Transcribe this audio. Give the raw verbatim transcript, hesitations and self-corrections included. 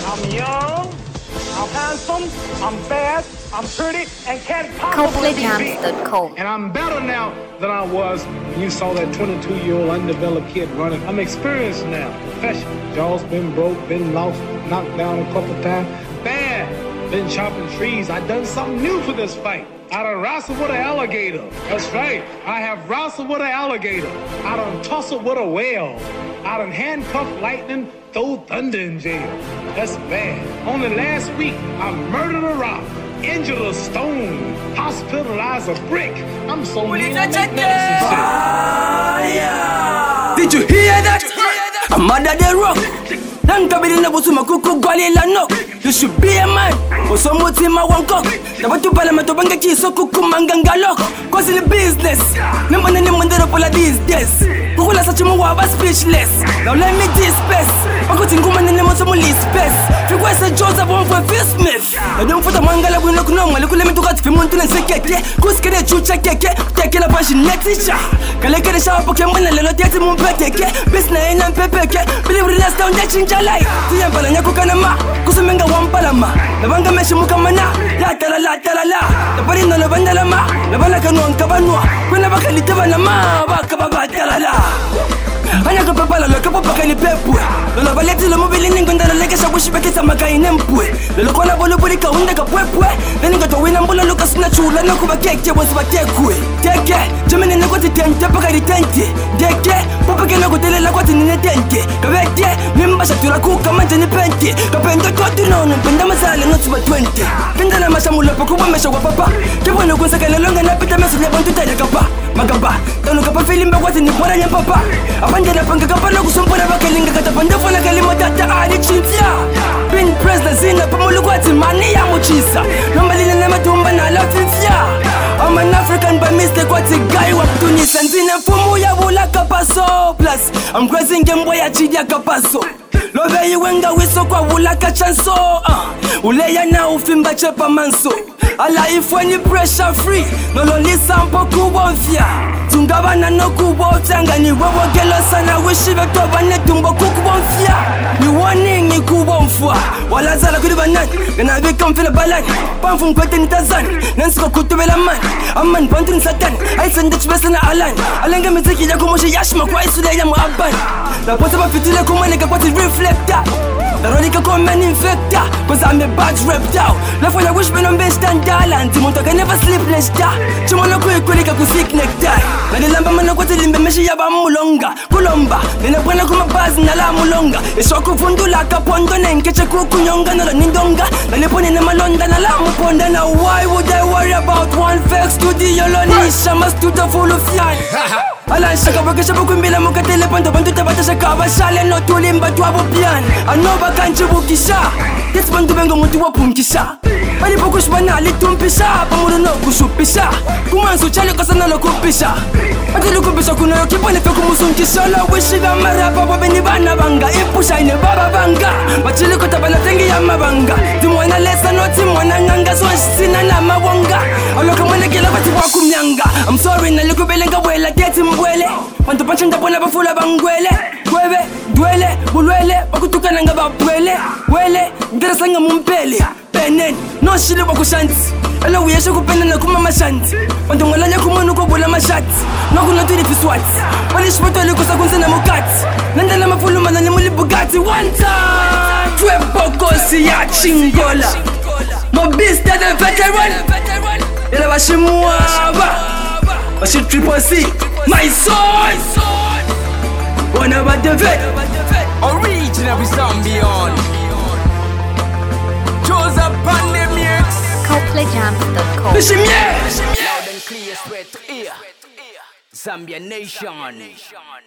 I'm young, I'm handsome, I'm bad, I'm pretty, and can't possibly be beat. And I'm better now than I was when you saw that twenty-two-year-old undeveloped kid running. I'm experienced now, professional. Jaws been broke, been lost, knocked down a couple times. Bad, been chopping trees. I done something new for this fight. I done wrestled with an alligator. That's right. I have wrestled with an alligator. I done tussled with a whale. I done handcuffed lightning, throw thunder in jail. That's bad. Only last week, I murdered a rock, injured a stone, hospitalized a brick. I'm so mean, I make medicine sick. Did you hear that? I'm mad at the rock. Nankabili busuma kuku gwali la no. You should be a man. Osomuti ma wanko. Nabatu pala matobanga kiso kuku mangangalo. Cause in the business, nimane nimandero pola these days. Kukula sachi muwa speechless. Now let me disperse. Pakuti ngumane nemoso muli space. Fikwesa Joseph on for Phil Smith. I don't put a mangala we look no malukule me to cut fimuntu na sekeke. Kuskere chucha keke. Take la pashi netisha. Kalekere shawa pokemon lelo tiati mumpeteke. Bisna ina mpepeke. Believe the last down the chinja life. Tiyambala nyakukanama. Kusumenga wampalama. Nabanga meshi mukamana. La tala la tala la. Naparino na bandalama. Nabala kanuan kabanwa. Kuna bakali tabanama. Baka baba tala la. Anya ka papala lo ka papa ni pepwe. Lo baleti lo mobile ningo ndala leke sha bushi bekisa makai nempwe. Lo kona bolo boli ka unda ka pepwe. Then go to win ambulo lo ka sina chula no kuba keke bosi batekwe. Teke, jemene ne ko titente paka ritente. Deke, papa ke no ko telela ko tinene tente. Ka beke, mimba sha tura ku ka manje ni pente. Ka pende ko tuno no pende masale no tuba twenty. Pende la masha mulo pako ba mesha wa papa. Ke bono ko sakala longa na pita mesu le bantu tele kapa. Magaba, tano ka pa filimba ko tini bora nya papa. Abandela panga kapala kusumbura bakalinga katapanda fona kalimo tata ali chintia. Bin president zina pamulu kwati mani ya muchisa. Nombalina na matumba na latifia. I'm an African by mistake kwati guy wa Tunisia nzina fumu ya bula kapaso. Plus I'm grazing game boy ya chidia kapaso. Love you wenga wiso kwa bula kachanso. uh, Uleya na ufimba chepa manso. Ala ifweni pressure free. Nololi sampo kubofia. Tungabana no kubofia. Ngani wewo gelo sana wishive toba netumbo kukubofia. Ni warning ni kubofua. Wala zala kudibanan. Gana vikam fila balan. Panfum kwete nitazan. Nansiko kutubela man. Aman bantun satan. Ay sandich besa na alan. Alenga miziki ya kumoshi yashma kwa isulia ya muaban. La pota pa fitile kumaneka kwa ti reflector. Veronica come and infecta. Cause I'm a bad reptile. La fois ya wish me no best and talent. Monta can never sleep let's die. Chumano kwe kulika ku sick necktie. Na nilamba mana kwa tilimbe meshi ya ba mulonga. Kulomba. Nina pwana kuma baz na la mulonga. Eshoku fundula kapondo na nkeche kukunyonga na la nindonga. Na lepone na malonda na la muponda. Now why would I worry about one fake studio lonisha mastuta full of yan. Ala shaka baka shabu kumbila mukatele panto panto tabata shaka bashale no tulimba tuabo pian. Anoba kanchi bukisha. Yes bantu bengo mutu wapumkisha. Bali pokush banali tumpisha. Pamudu no kushupisha. Kumansu chale kasana lo kupisha. Ati lo kupisha kuno yo kipone fe kumusunkisha. La wishiga marapa wabeni bana banga. Ipusha ine baba banga. Bachili kutabana tengi ya mabanga. Timwana lesa no timwana nganga. Swashina na mawanga. Aloka mwane kila bati wakumyanga. I'm sorry na likubelenga wela teti mbwele. Panto panchanda pona bafula bangwele. Kwebe, duele, bulwele. Bakutukana nga babwele. Wele, ngerasanga mumpele. Penen, no shile wakushanti. Ela uyeshe kupenda na kuma mashanti. Panto ngalanya kumanu kubula mashati. No kuna tuli fiswati. Wali shpoto likusa kunze na mukati. Nanda na mafulu manani muli Bugatti. One time, twe bokosi ya chingola. Mobista the veteran. Ela washimuaba. Washi triple C. My son. One about the vet. Original zombie on. Joseph Pandemic. Coplejams dot com. Loud and clear, straight to ear. Zambia Nation.